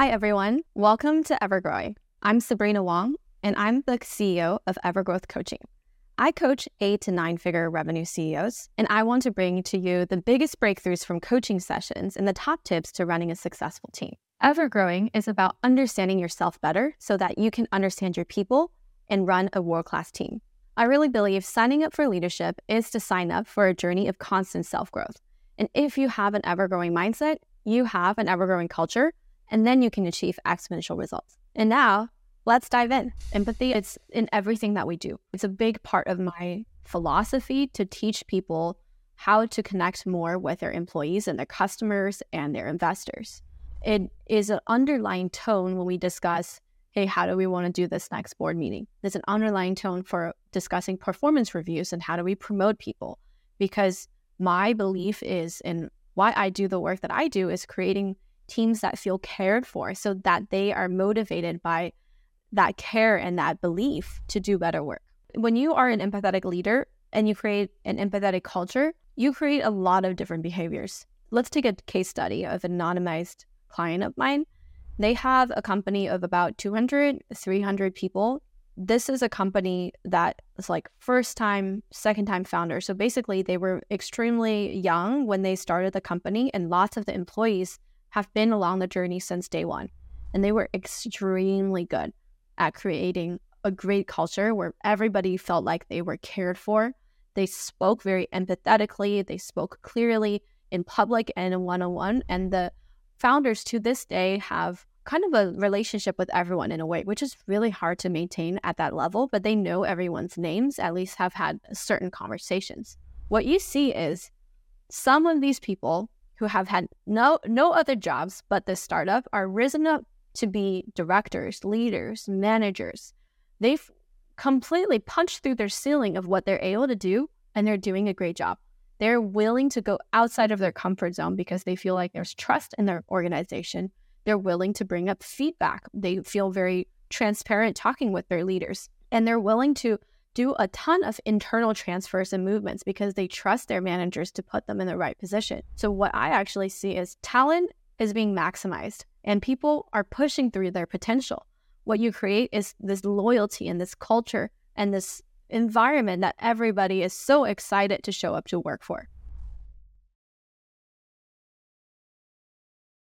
Hi, everyone. Welcome to Evergrowing. I'm Sabrina Wong, and I'm the CEO of Evergrowth Coaching. I coach 8 to 9-figure revenue CEOs, and I want to bring to you the biggest breakthroughs from coaching sessions and the top tips to running a successful team. Evergrowing is about understanding yourself better so that you can understand your people and run a world-class team. I really believe signing up for leadership is to sign up for a journey of constant self-growth. And if you have an ever-growing mindset, you have an ever-growing culture, and then you can achieve exponential results. And now, let's dive in. Empathy, it's in everything that we do. It's a big part of my philosophy to teach people how to connect more with their employees and their customers and their investors. It is an underlying tone when we discuss, hey, how do we want to do this next board meeting? There's an underlying tone for discussing performance reviews and how do we promote people. Because my belief is, and why I do the work that I do, is creating teams that feel cared for so that they are motivated by that care and that belief to do better work. When you are an empathetic leader and you create an empathetic culture, you create a lot of different behaviors. Let's take a case study of an anonymized client of mine. They have a company of about 200, 300 people. This is a company that is like first time, second time founder. So basically they were extremely young when they started the company, and lots of the employees have been along the journey since day one. And they were extremely good at creating a great culture where everybody felt like they were cared for. They spoke very empathetically. They spoke clearly in public and in one-on-one. And the founders to this day have kind of a relationship with everyone in a way, which is really hard to maintain at that level, but they know everyone's names, at least have had certain conversations. What you see is some of these people who have had no other jobs but this startup are risen up to be directors, leaders, managers. They've completely punched through their ceiling of what they're able to do, and they're doing a great job. They're willing to go outside of their comfort zone because they feel like there's trust in their organization. They're willing to bring up feedback. They feel very transparent talking with their leaders, and they're willing to do a ton of internal transfers and movements because they trust their managers to put them in the right position. So what I actually see is talent is being maximized and people are pushing through their potential. What you create is this loyalty and this culture and this environment that everybody is so excited to show up to work for.